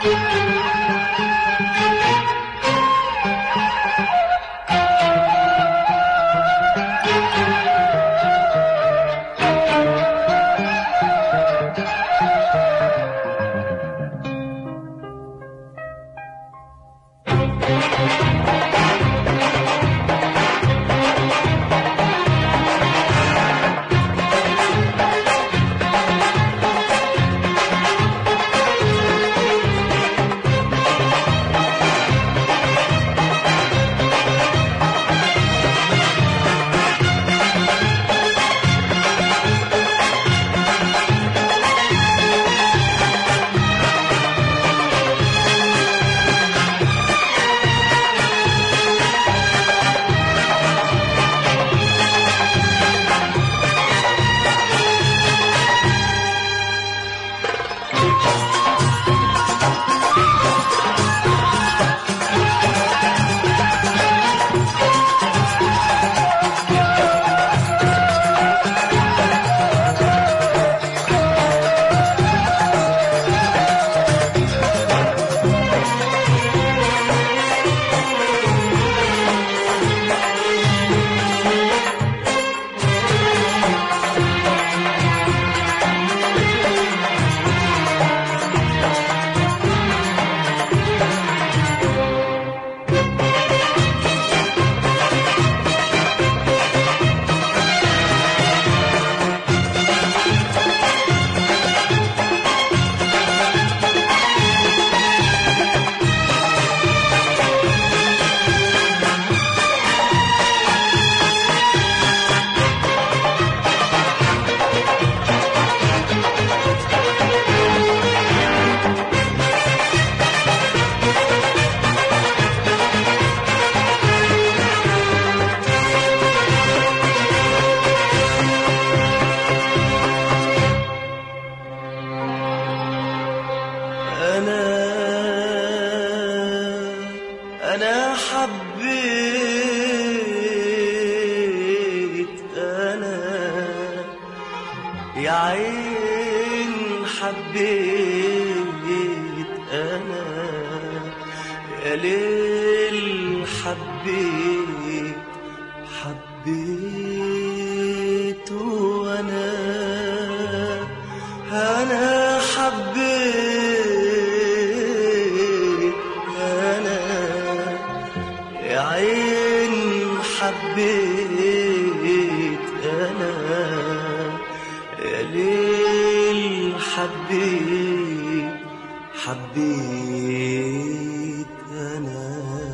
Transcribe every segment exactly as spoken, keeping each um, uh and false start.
يا عين حبيت أنا، يا ليل حبيت حبيت وأنا أنا حبيت أنا، يا عين حبيت أنا، يا ليل حبيت حبيت أنا.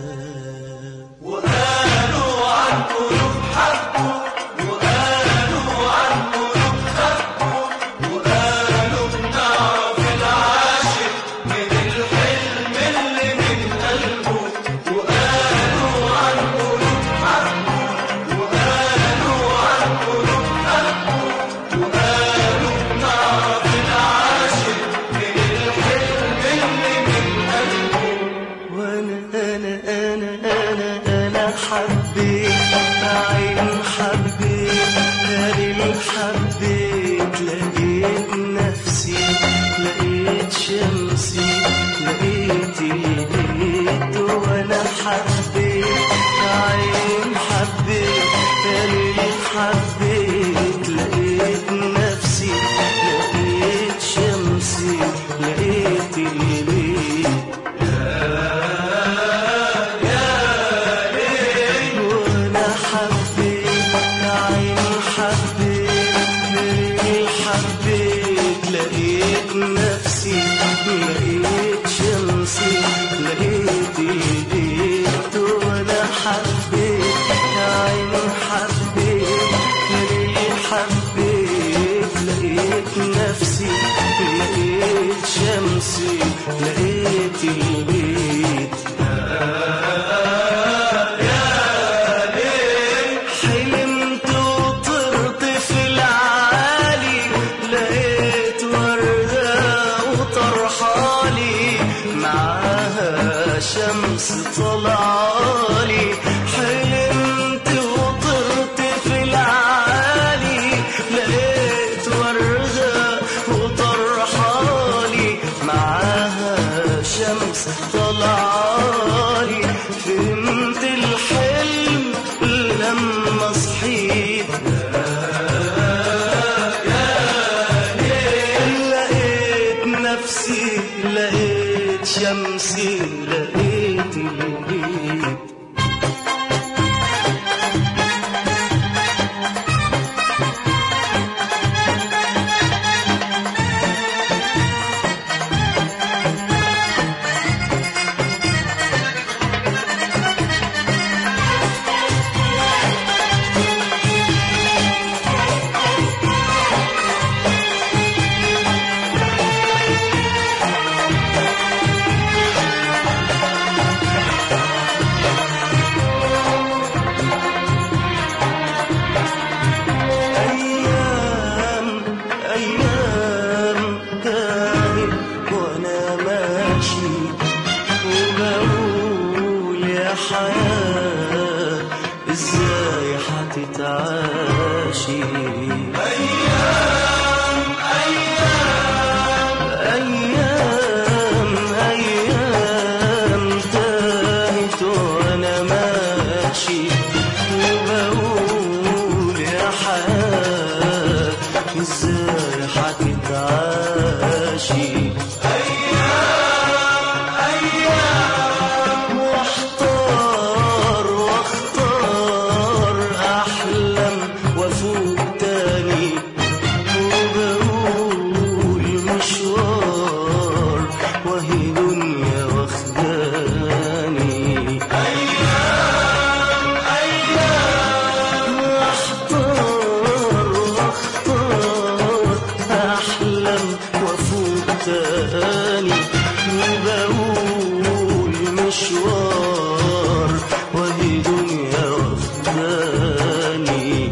وقالوا عن قلوب حبوا، وقالوا عن قلوب خبوا، وقالوا بنعرف العاشق من الحلم اللي من قلبه. وقالوا عن قلوب حبوا، وقالوا عن قلوب خبوا، وقالوا بنعرف العاشق من الحلم اللي من قلبه. وأنا أنا أنا أنا أنا حبيت، عين حبيت، ليل حبيت، لقيت نفسي، لقيت شمسي، لقيت البيت. وأنا حبيت، عين حبيت، ليل حبيت، لقيت نفسي، لقيت شمسي، لقيت البيت. وأنا حبيت، عين حبيت، ليل حبيت، لقيت نفسي، لقيت شمسي، لقيت البيت. وأنا حبيت، عين حبيت، ليل حبيت، لقيت نفسي، لقيت شمسي، لقيت البيت. حلمت وطرت في العالي، لقيت وردة وطرحالي، معاها شمس طلعالي. حلمت وطرت في العالي، لقيت وردة وطرحالي، معاها شمس شمس طلعالي، فهمت الحلم لما صحيت. لقيت نفسي، لقيت شمسي، لقيت البيت. الحياة ازاي حتتعاشي؟ أيام أيام أيام أيام تاهت وأنا ماشي، وبقول يا حياة ازاي حتتعاشي؟ وبقول مشوار وهي دنيا واخداني.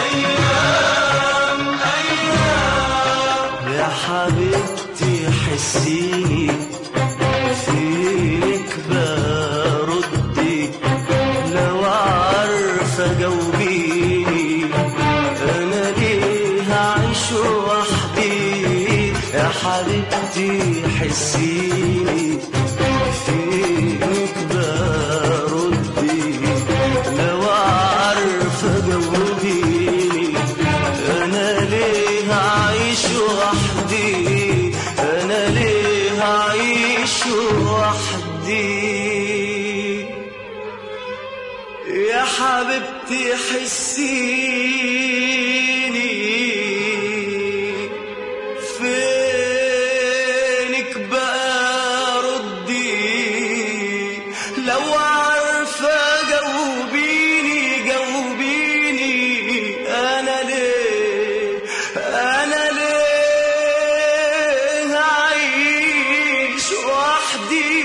أيام أيام يا حبيبتي حسيني فيك بردي، لو عارفة جاوبيني أنا ليه هعيش وحدي؟ يا حبيبتي حسيني فيك بردي، لو عارفة جاوبيني أنا ليه هعيش وحدي؟ أنا ليه هعيش وحدي؟ يا حبيبتي حسيني فينك بقى ردي، لو عارفة جاوبيني جاوبيني أنا ليه أنا ليه هعيش وحدي؟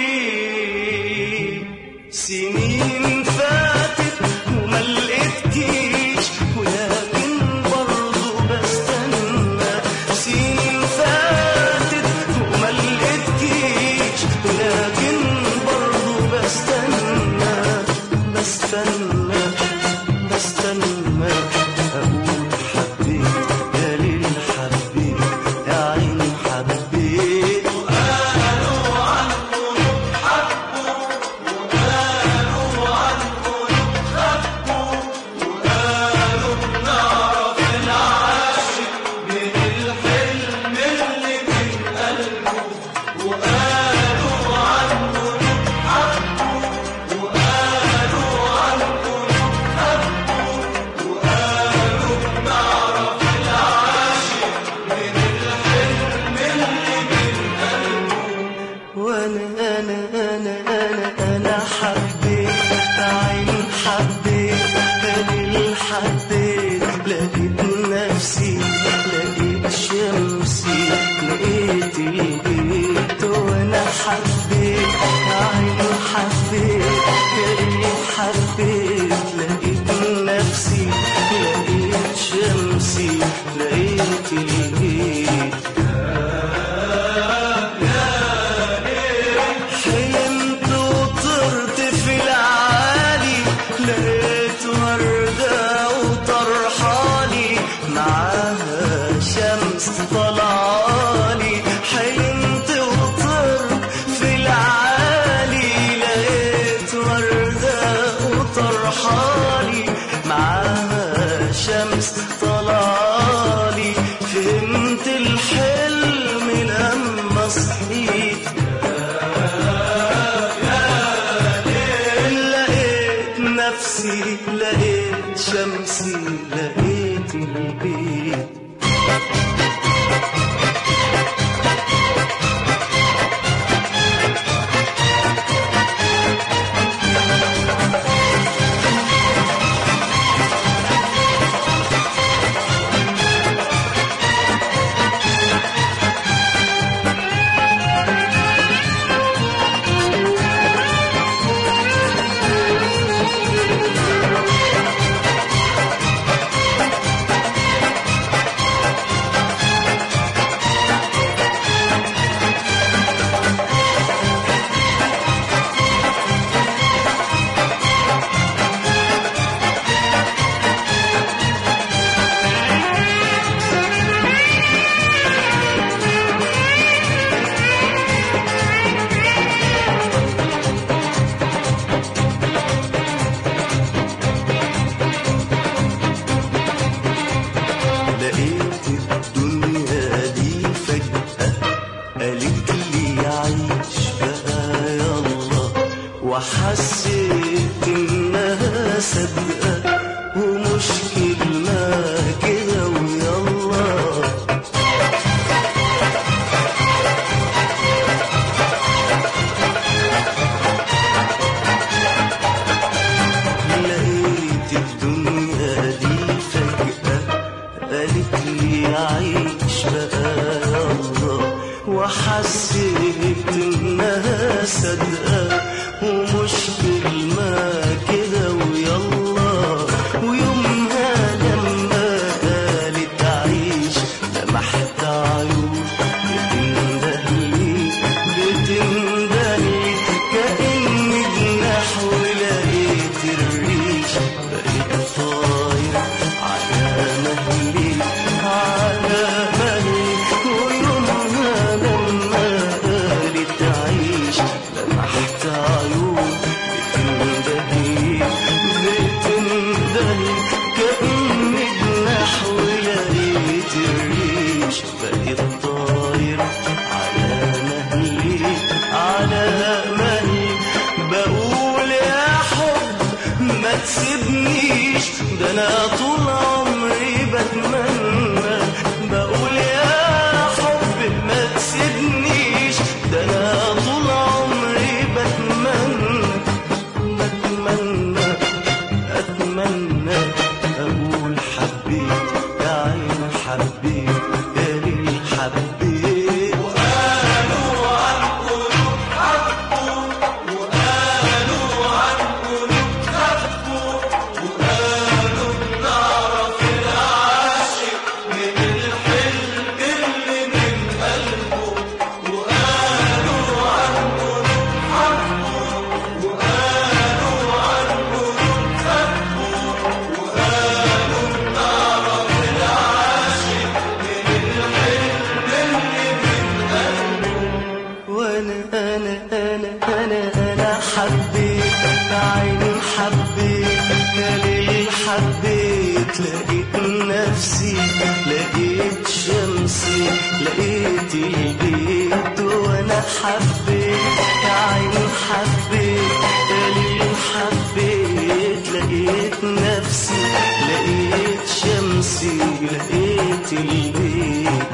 سنين فاتت وما لقيتكيش، ولكن برضو بستنى. سنين فاتت وما لقيتكيش، ولكن برضو بستنى بستنى بستنى. أقول حبيت يا ليل حبيت يا عين حبيت، وقالوا عنكم حبوا، وقالوا عنكم خبوا، وقالوا بنعرف العاشق من الحلم اللي من قلبه. وقالوا عنكم حبوا، وقالوا عنكم خبوا، وقالوا بنعرف العاشق من الحلم اللي من قلبه. وانا انا انا انا انا حبيت عين حبيت دليل حبيت، لقيت نفسي لقيت شمسي لقيت البيت. وانا حبيت عين حبيت دليل حبيت، لقيت نفسي لقيت شمسي لقيت البيت. حلمت وطرت في العالي، لقيت وردة وطرحالي، معاها شمس طلعالي. حلمت وطرت في وحسيت انها صدقة ومش كلمة كده ويلا. لقيت الدنيا دي فجأة قالت لي عيش بقى يلا، وحسيت انها صدقة ومش كلمة كده ويلا. ويومها لما قالت عيش لمحت عيون بتندهلي بتندهلي كأني جناح ولقيت الريش بقيت طاير على مهلي على مهلي. ويومها لما قالت عيش لمحت عيون بتندهلي بتندهلي كأني جناح ولقيت الريش بقيت طاير على مهلي على مهلي. بقول يا حب ما تسيبنيش ده انا طول عمري بتمنى. بقول يا حب ما تسيبنيش ده انا طول عمري بتمنى بتمنى اتمنى اقول حبيت يا عين حبيت يا ليل حبيت. وقالوا عن قلوب حبوا وقالوا عن قلوب خبوا وقالوا بنعرف العاشق من الحلم اللي من قلبه. وقالوا عن قلوب حبوا وقالوا عن قلوب خبوا وقالوا بنعرف العاشق من الحلم اللي من قلبه. وانا انا انا انا انا حبيت عيني حبيت يا ليل حبيت. لقيت نفسي لقيت شمسي لقيت البيت. وانا حبيت عيني حبيت يا ليل حبيت. لقيت نفسي لقيت شمسي لقيت البيت.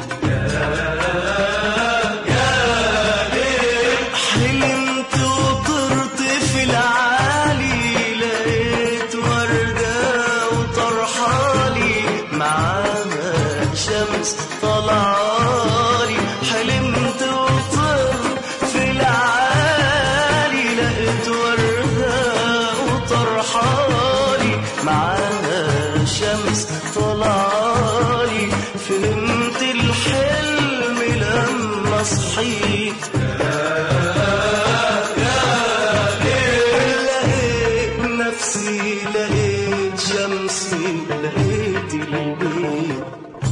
حلمت وطرت في العالي لقيت وردة وطرحالي معاها شمس طلعالي. حلمت وطرت في العالي لقيت وردة وطرحالي معاها شمس طلعالي. فهمت الحلم لما صحيت لقيت نفسي لقيت شمسي لقيت البيت.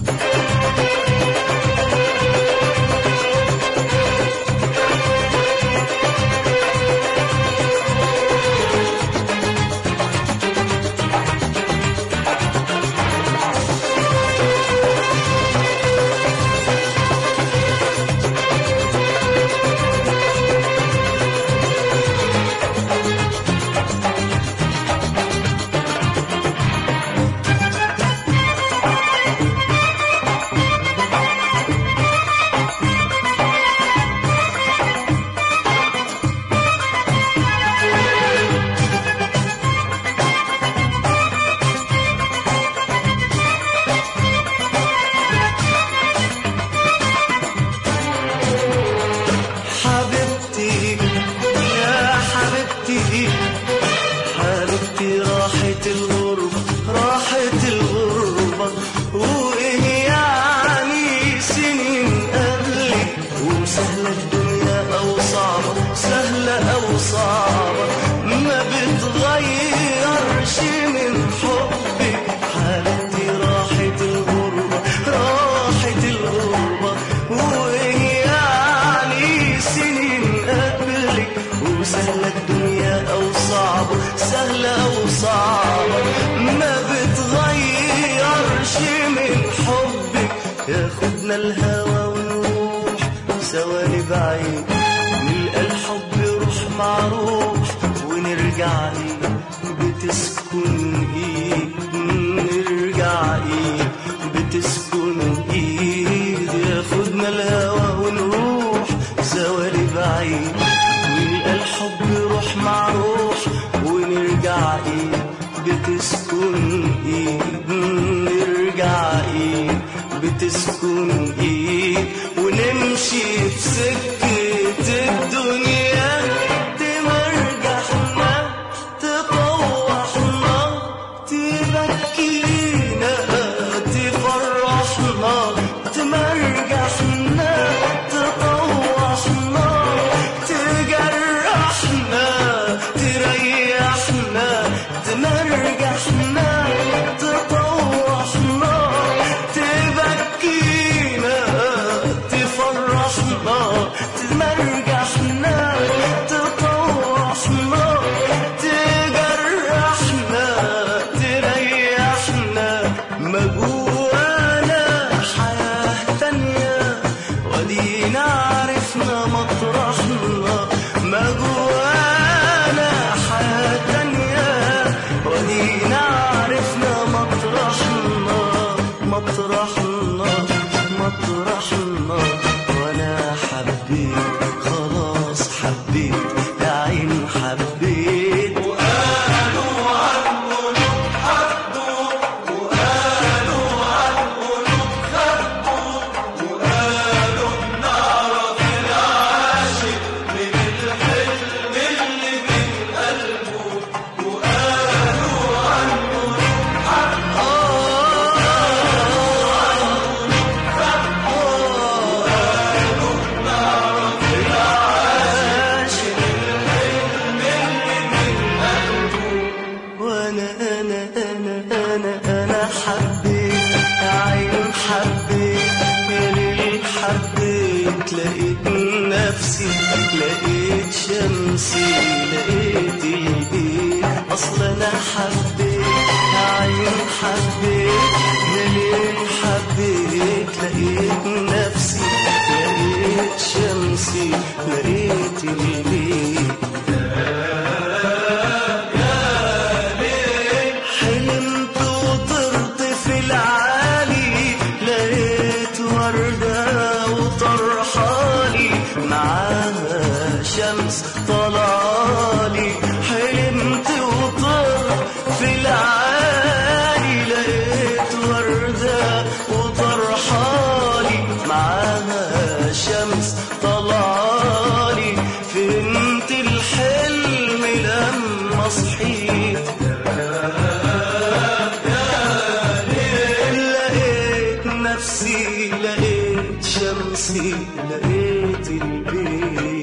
حبيبتي يا حبيبتي حبيبتي راحت الغربة راحت الغربة. وإيه يعني سنين قبلك وسهلة الدنيا أو صعبة سهلة أو صعبة ما بتغيرش من حبك. حبيبتي راحت الغربة راحت الغربة. وإيه يعني سنين قبلك وسهلة الدنيا أو صعبة سهلة أو صعبة ما بتغيرش من حبك. ياخدنا الهوى ونروح سوا لبعيد نلقى الحب روح مع روح بعيد، نلقى الحب روح مع روح ونرجع ايد بتسكن ايد، نرجع ايد بتسكن ايد، ونمشي في سكة الدنيا تمرجحنا تطوحنا تبكينا تفرحنا، تمرجحنا تطوحنا تجرحنا تريحنا، تمرجحنا تطوحنا تبكينا تفرحنا، تمرجحنا تطوحنا تجرحنا تريحنا. ما جوانا حياة تانية ودينا عرفنا مطرحنا، ما جوانا حياة تانية ودينا عرفنا مطرحنا مطرحنا مطرحنا. وانا حبيت خلاص حبيت يا عين حبيت، وقالوا عن قلوب حبوا وقالوا عن قلوب خبوا، وقالوا بنعرف العاشق من الحلم اللي من قلبه، وقالوا عن قلوب حبوا وانا انا انا انا انا حبيت يا عين حبيت يا ليل حبيت، لقيت نفسي لقيت شمسي لقيت الايد، اصل انا حبيت يا عين حبيت يا ليل حبيت، لقيت نفسي لقيت شمسي لقيت الايد. حلمت وطرت في العالي لقيت وردة وطرحالي معاها شمس طلعالي، حلمت وطرت في العالي لقيت وردة وطرحالي معاها شمس طلعالي، فهمت الحلم لما صحيت، لقيت نفسي لقيت شمسي لقيت البيت.